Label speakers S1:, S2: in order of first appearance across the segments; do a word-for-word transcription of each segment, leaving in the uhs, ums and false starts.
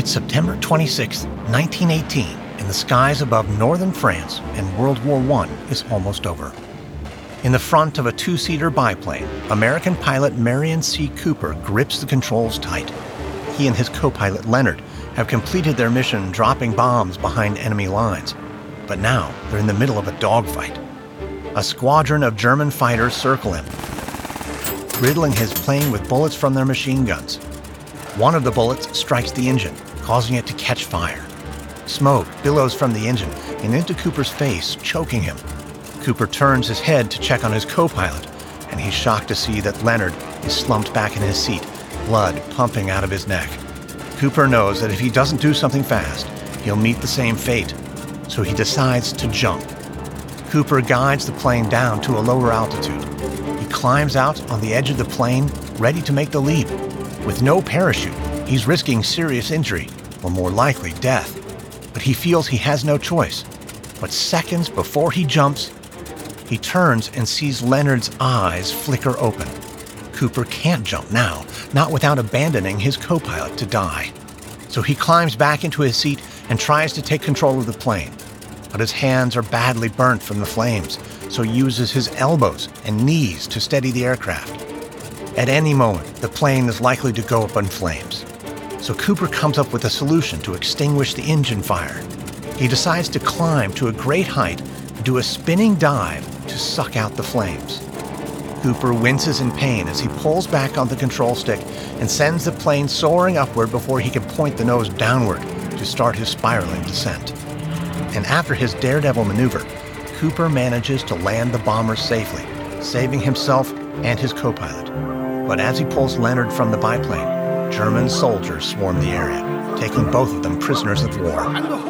S1: It's September twenty-sixth, nineteen eighteen, and the skies above northern France and World War One is almost over. In the front of a two-seater biplane, American pilot Marion C. Cooper grips the controls tight. He and his co-pilot Leonard have completed their mission dropping bombs behind enemy lines. But now they're in the middle of a dogfight. A squadron of German fighters circle him, riddling his plane with bullets from their machine guns. One of the bullets strikes the engine, causing it to catch fire. Smoke billows from the engine and into Cooper's face, choking him. Cooper turns his head to check on his co-pilot, and he's shocked to see that Leonard is slumped back in his seat, blood pumping out of his neck. Cooper knows that if he doesn't do something fast, he'll meet the same fate, so he decides to jump. Cooper guides the plane down to a lower altitude. He climbs out on the edge of the plane, ready to make the leap. With no parachute, he's risking serious injury, or more likely death. But he feels he has no choice. But seconds before he jumps, he turns and sees Leonard's eyes flicker open. Cooper can't jump now, not without abandoning his co-pilot to die. So he climbs back into his seat and tries to take control of the plane. But his hands are badly burnt from the flames, so he uses his elbows and knees to steady the aircraft. At any moment, the plane is likely to go up in flames. So Cooper comes up with a solution to extinguish the engine fire. He decides to climb to a great height and do a spinning dive to suck out the flames. Cooper winces in pain as he pulls back on the control stick and sends the plane soaring upward before he can point the nose downward to start his spiraling descent. And after his daredevil maneuver, Cooper manages to land the bomber safely, saving himself and his co-pilot. But as he pulls Leonard from the biplane, German soldiers swarm the area, taking both of them prisoners of war.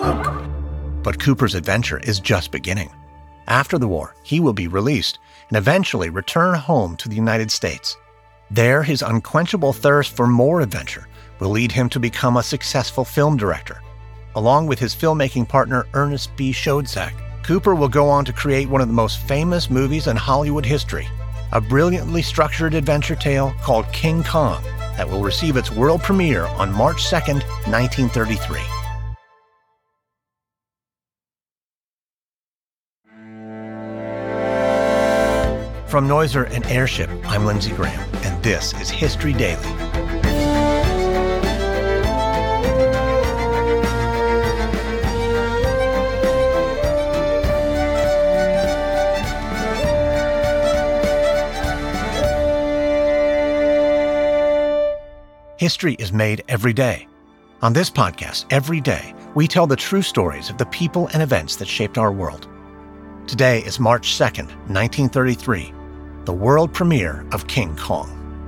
S1: But Cooper's adventure is just beginning. After the war, he will be released and eventually return home to the United States. There, his unquenchable thirst for more adventure will lead him to become a successful film director. Along with his filmmaking partner Ernest B. Schoedsack, Cooper will go on to create one of the most famous movies in Hollywood history, a brilliantly structured adventure tale called King Kong that will receive its world premiere on March second, nineteen thirty-three. From Noiser and Airship, I'm Lindsey Graham, and this is History Daily. History is made every day. On this podcast, every day, we tell the true stories of the people and events that shaped our world. Today is March second, nineteen thirty-three, the world premiere of King Kong.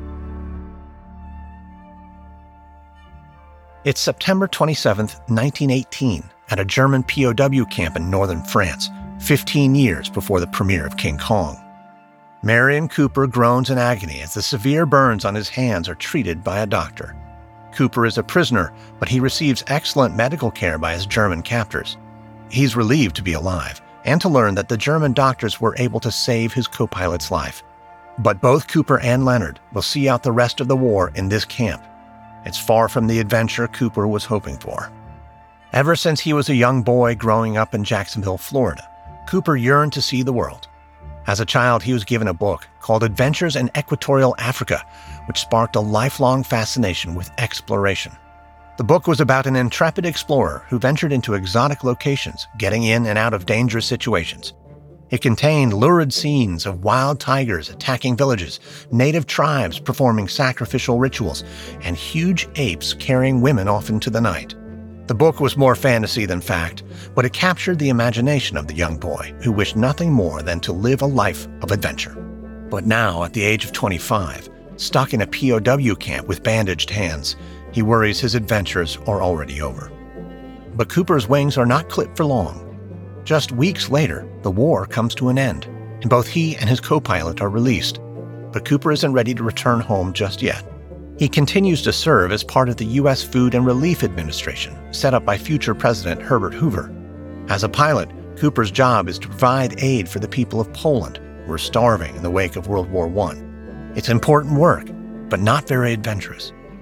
S1: It's September twenty-seventh, nineteen eighteen, at a German P O W camp in northern France, fifteen years before the premiere of King Kong. Marion Cooper groans in agony as the severe burns on his hands are treated by a doctor. Cooper is a prisoner, but he receives excellent medical care by his German captors. He's relieved to be alive and to learn that the German doctors were able to save his co-pilot's life. But both Cooper and Leonard will see out the rest of the war in this camp. It's far from the adventure Cooper was hoping for. Ever since he was a young boy growing up in Jacksonville, Florida, Cooper yearned to see the world. As a child, he was given a book called Adventures in Equatorial Africa, which sparked a lifelong fascination with exploration. The book was about an intrepid explorer who ventured into exotic locations, getting in and out of dangerous situations. It contained lurid scenes of wild tigers attacking villages, native tribes performing sacrificial rituals, and huge apes carrying women off into the night. The book was more fantasy than fact, but it captured the imagination of the young boy who wished nothing more than to live a life of adventure. But now, at the age of twenty-five, stuck in a P O W camp with bandaged hands, he worries his adventures are already over. But Cooper's wings are not clipped for long. Just weeks later, the war comes to an end, and both he and his co-pilot are released. But Cooper isn't ready to return home just yet. He continues to serve as part of the U S Food and Relief Administration, set up by future President Herbert Hoover. As a pilot, Cooper's job is to provide aid for the people of Poland, who were starving in the wake of World War One. It's important work, but not very adventurous.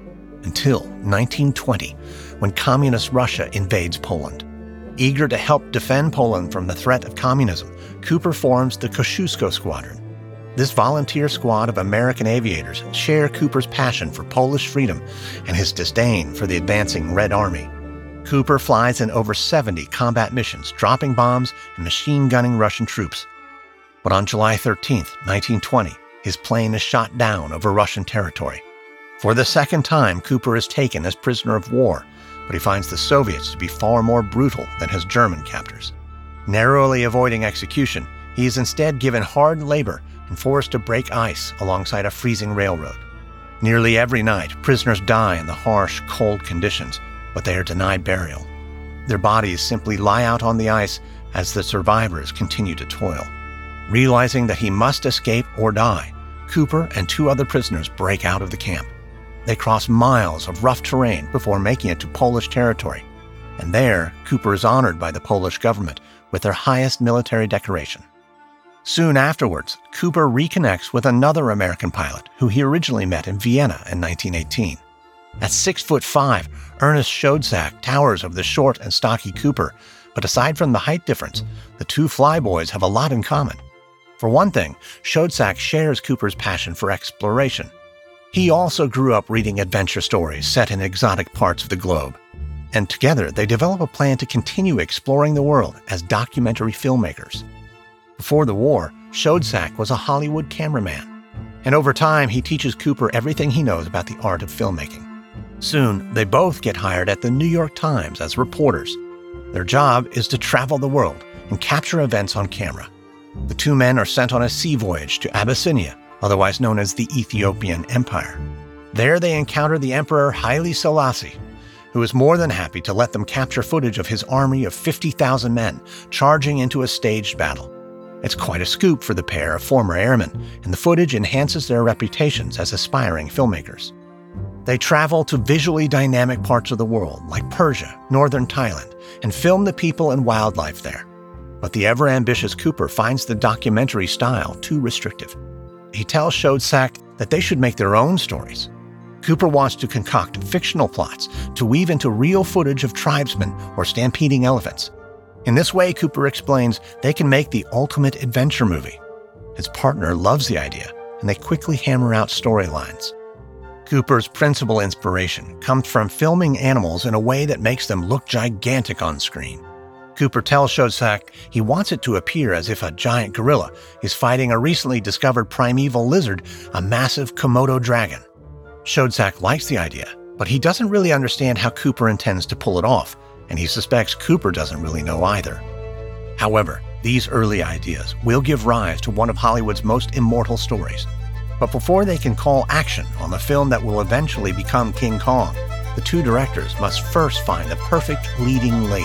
S1: until nineteen twenty, when Communist Russia invades Poland. Eager to help defend Poland from the threat of communism, Cooper forms the Kosciuszko Squadron. This volunteer squad of American aviators share Cooper's passion for Polish freedom and his disdain for the advancing Red Army. Cooper flies in over seventy combat missions, dropping bombs and machine-gunning Russian troops. But on July thirteenth, nineteen twenty, his plane is shot down over Russian territory. For the second time, Cooper is taken as prisoner of war, but he finds the Soviets to be far more brutal than his German captors. Narrowly avoiding execution, he is instead given hard labor and forced to break ice alongside a freezing railroad. Nearly every night, prisoners die in the harsh, cold conditions, but they are denied burial. Their bodies simply lie out on the ice as the survivors continue to toil. Realizing that he must escape or die, Cooper and two other prisoners break out of the camp. They cross miles of rough terrain before making it to Polish territory, and there, Cooper is honored by the Polish government with their highest military decoration. Soon afterwards, Cooper reconnects with another American pilot who he originally met in Vienna in nineteen eighteen. At six foot five, Ernest Schoedsack towers over the short and stocky Cooper, but aside from the height difference, the two flyboys have a lot in common. For one thing, Schoedsack shares Cooper's passion for exploration. He also grew up reading adventure stories set in exotic parts of the globe, and together they develop a plan to continue exploring the world as documentary filmmakers. Before the war, Schoedsack was a Hollywood cameraman, and over time he teaches Cooper everything he knows about the art of filmmaking. Soon, they both get hired at the New York Times as reporters. Their job is to travel the world and capture events on camera. The two men are sent on a sea voyage to Abyssinia, otherwise known as the Ethiopian Empire. There they encounter the Emperor Haile Selassie, who is more than happy to let them capture footage of his army of fifty thousand men charging into a staged battle. It's quite a scoop for the pair of former airmen, and the footage enhances their reputations as aspiring filmmakers. They travel to visually dynamic parts of the world, like Persia, northern Thailand, and film the people and wildlife there. But the ever-ambitious Cooper finds the documentary style too restrictive. He tells Schoedsack that they should make their own stories. Cooper wants to concoct fictional plots to weave into real footage of tribesmen or stampeding elephants. In this way, Cooper explains, they can make the ultimate adventure movie. His partner loves the idea, and they quickly hammer out storylines. Cooper's principal inspiration comes from filming animals in a way that makes them look gigantic on screen. Cooper tells Schoedsack he wants it to appear as if a giant gorilla is fighting a recently discovered primeval lizard, a massive Komodo dragon. Schoedsack likes the idea, but he doesn't really understand how Cooper intends to pull it off, and he suspects Cooper doesn't really know either. However, these early ideas will give rise to one of Hollywood's most immortal stories. But before they can call action on the film that will eventually become King Kong, the two directors must first find the perfect leading lady.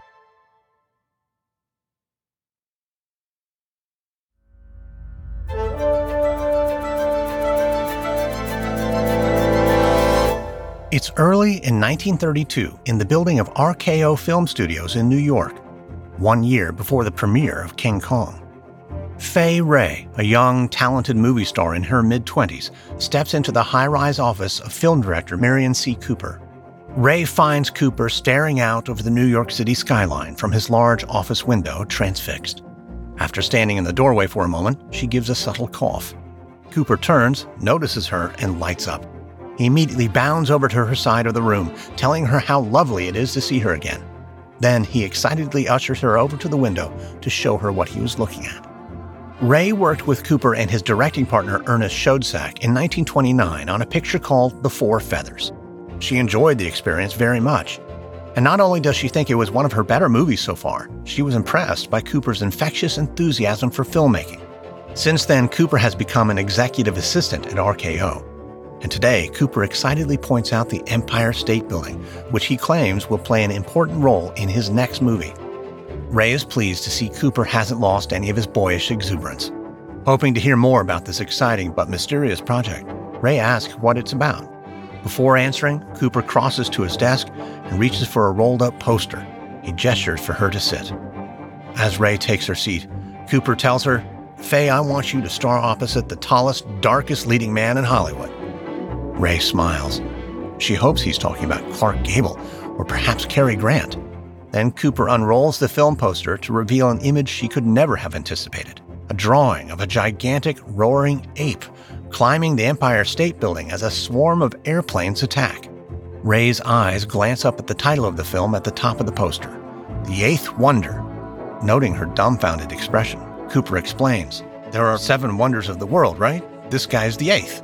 S1: It's early in nineteen thirty-two in the building of R K O Film Studios in New York, one year before the premiere of King Kong. Fay Wray, a young, talented movie star in her mid-twenties, steps into the high-rise office of film director Merian C. Cooper. Wray finds Cooper staring out over the New York City skyline from his large office window, transfixed. After standing in the doorway for a moment, she gives a subtle cough. Cooper turns, notices her, and lights up. He immediately bounds over to her side of the room, telling her how lovely it is to see her again. Then he excitedly ushers her over to the window to show her what he was looking at. Wray worked with Cooper and his directing partner Ernest Schoedsack in nineteen twenty-nine on a picture called The Four Feathers. She enjoyed the experience very much. And not only does she think it was one of her better movies so far, she was impressed by Cooper's infectious enthusiasm for filmmaking. Since then, Cooper has become an executive assistant at R K O. And today, Cooper excitedly points out the Empire State Building, which he claims will play an important role in his next movie. Wray is pleased to see Cooper hasn't lost any of his boyish exuberance. Hoping to hear more about this exciting but mysterious project, Wray asks what it's about. Before answering, Cooper crosses to his desk and reaches for a rolled-up poster. He gestures for her to sit. As Wray takes her seat, Cooper tells her, "Fay, I want you to star opposite the tallest, darkest leading man in Hollywood." Wray smiles. She hopes he's talking about Clark Gable or perhaps Cary Grant. Then Cooper unrolls the film poster to reveal an image she could never have anticipated, a drawing of a gigantic, roaring ape climbing the Empire State Building as a swarm of airplanes attack. Ray's eyes glance up at the title of the film at the top of the poster, The Eighth Wonder. Noting her dumbfounded expression, Cooper explains, "There are seven wonders of the world, right? This guy's the eighth."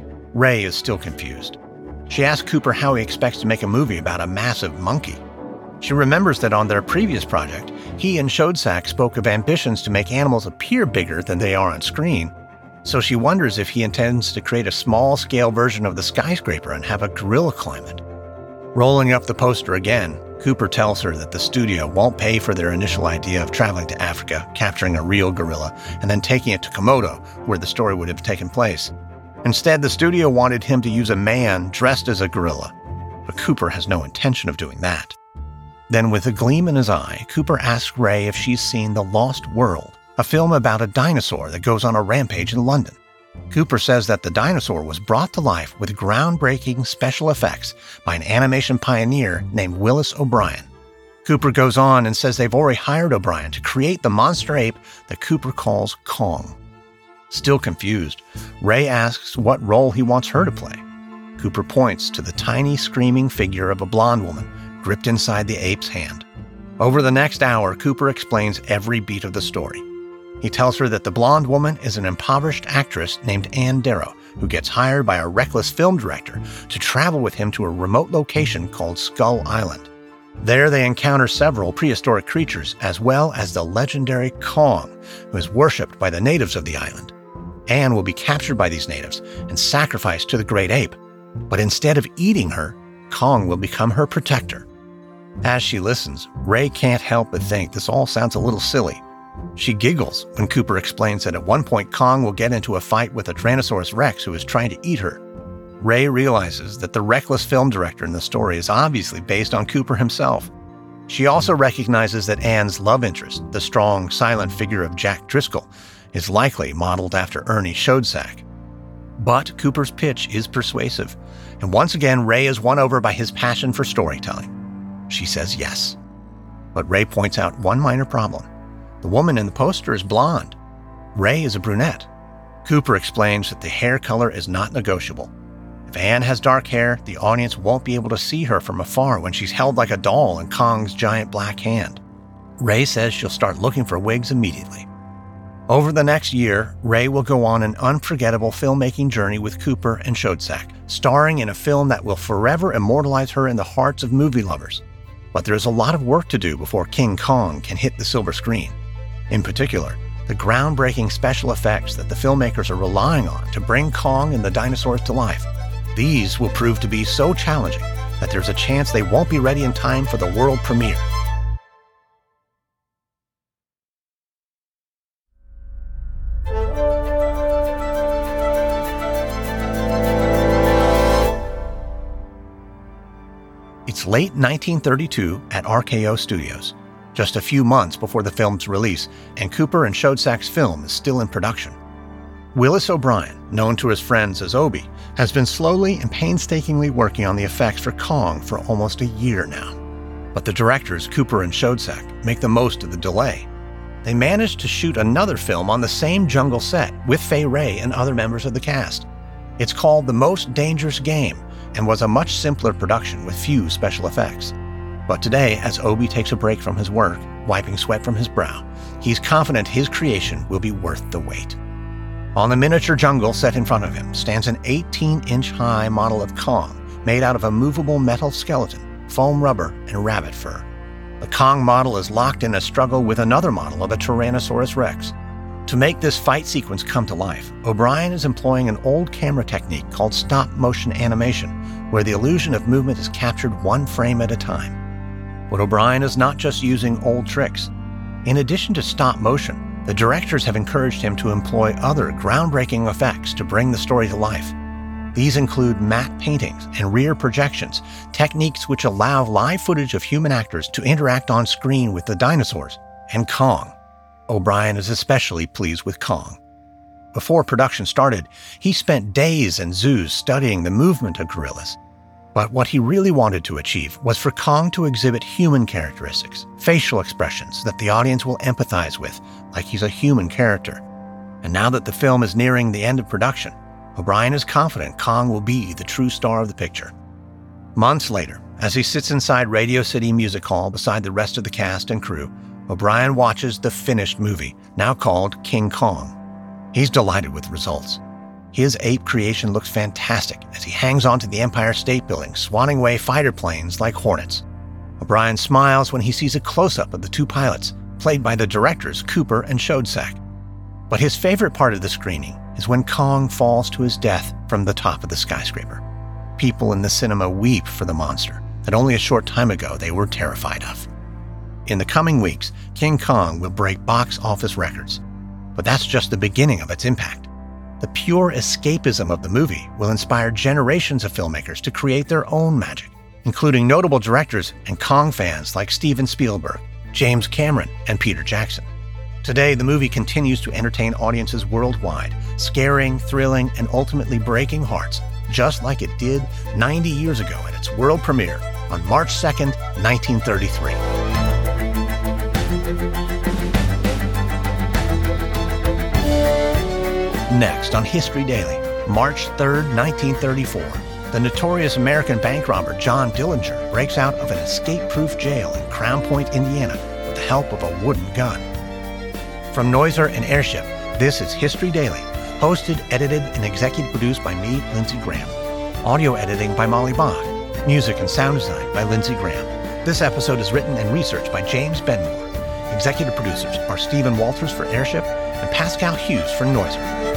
S1: Ray is still confused. She asks Cooper how he expects to make a movie about a massive monkey. She remembers that on their previous project, he and Schoedsack spoke of ambitions to make animals appear bigger than they are on screen, so she wonders if he intends to create a small-scale version of the skyscraper and have a gorilla climb it. Rolling up the poster again, Cooper tells her that the studio won't pay for their initial idea of traveling to Africa, capturing a real gorilla, and then taking it to Komodo, where the story would have taken place. Instead, the studio wanted him to use a man dressed as a gorilla, but Cooper has no intention of doing that. Then, with a gleam in his eye, Cooper asks Ray if she's seen The Lost World, a film about a dinosaur that goes on a rampage in London. Cooper says that the dinosaur was brought to life with groundbreaking special effects by an animation pioneer named Willis O'Brien. Cooper goes on and says they've already hired O'Brien to create the monster ape that Cooper calls Kong. Still confused, Ray asks what role he wants her to play. Cooper points to the tiny screaming figure of a blonde woman gripped inside the ape's hand. Over the next hour, Cooper explains every beat of the story. He tells her that the blonde woman is an impoverished actress named Ann Darrow, who gets hired by a reckless film director to travel with him to a remote location called Skull Island. There they encounter several prehistoric creatures, as well as the legendary Kong, who is worshipped by the natives of the island. Anne will be captured by these natives and sacrificed to the great ape, but instead of eating her, Kong will become her protector. As she listens, Ray can't help but think this all sounds a little silly. She giggles when Cooper explains that at one point Kong will get into a fight with a Tyrannosaurus Rex who is trying to eat her. Ray realizes that the reckless film director in the story is obviously based on Cooper himself. She also recognizes that Anne's love interest, the strong, silent figure of Jack Driscoll, is likely modeled after Ernie Schoedsack. But Cooper's pitch is persuasive, and once again Ray is won over by his passion for storytelling. She says yes. But Ray points out one minor problem. The woman in the poster is blonde. Ray is a brunette. Cooper explains that the hair color is not negotiable. If Anne has dark hair, the audience won't be able to see her from afar when she's held like a doll in Kong's giant black hand. Ray says she'll start looking for wigs immediately. Over the next year, Ray will go on an unforgettable filmmaking journey with Cooper and Schoedsack, starring in a film that will forever immortalize her in the hearts of movie lovers. But there's a lot of work to do before King Kong can hit the silver screen. In particular, the groundbreaking special effects that the filmmakers are relying on to bring Kong and the dinosaurs to life. These will prove to be so challenging that there's a chance they won't be ready in time for the world premiere. It's late nineteen thirty-two at R K O Studios, just a few months before the film's release, and Cooper and Schoedsack's film is still in production. Willis O'Brien, known to his friends as Obie, has been slowly and painstakingly working on the effects for Kong for almost a year now. But the directors, Cooper and Schoedsack, make the most of the delay. They managed to shoot another film on the same jungle set with Fay Wray and other members of the cast. It's called The Most Dangerous Game and was a much simpler production with few special effects. But today, as Obie takes a break from his work, wiping sweat from his brow, he's confident his creation will be worth the wait. On the miniature jungle set in front of him stands an eighteen-inch high model of Kong made out of a movable metal skeleton, foam rubber, and rabbit fur. The Kong model is locked in a struggle with another model of a Tyrannosaurus Rex. To make this fight sequence come to life, O'Brien is employing an old camera technique called stop-motion animation, where the illusion of movement is captured one frame at a time. But O'Brien is not just using old tricks. In addition to stop motion, the directors have encouraged him to employ other groundbreaking effects to bring the story to life. These include matte paintings and rear projections, techniques which allow live footage of human actors to interact on screen with the dinosaurs and Kong. O'Brien is especially pleased with Kong. Before production started, he spent days in zoos studying the movement of gorillas. But what he really wanted to achieve was for Kong to exhibit human characteristics, facial expressions that the audience will empathize with, like he's a human character. And now that the film is nearing the end of production, O'Brien is confident Kong will be the true star of the picture. Months later, as he sits inside Radio City Music Hall beside the rest of the cast and crew, O'Brien watches the finished movie, now called King Kong. He's delighted with the results. His ape creation looks fantastic as he hangs onto the Empire State Building, swatting away fighter planes like hornets. O'Brien smiles when he sees a close-up of the two pilots, played by the directors Cooper and Schoedsack. But his favorite part of the screening is when Kong falls to his death from the top of the skyscraper. People in the cinema weep for the monster that only a short time ago they were terrified of. In the coming weeks, King Kong will break box office records. But that's just the beginning of its impact. The pure escapism of the movie will inspire generations of filmmakers to create their own magic, including notable directors and Kong fans like Steven Spielberg, James Cameron, and Peter Jackson. Today, the movie continues to entertain audiences worldwide, scaring, thrilling, and ultimately breaking hearts, just like it did ninety years ago at its world premiere on March second, nineteen thirty-three. Next on History Daily, March third, nineteen thirty-four, the notorious American bank robber John Dillinger breaks out of an escape-proof jail in Crown Point, Indiana, with the help of a wooden gun. From Noiser and Airship, this is History Daily, hosted, edited, and executive produced by me, Lindsey Graham. Audio editing by Molly Bach. Music and sound design by Lindsey Graham. This episode is written and researched by James Benmore. Executive producers are Stephen Walters for Airship and Pascal Hughes for Noiser.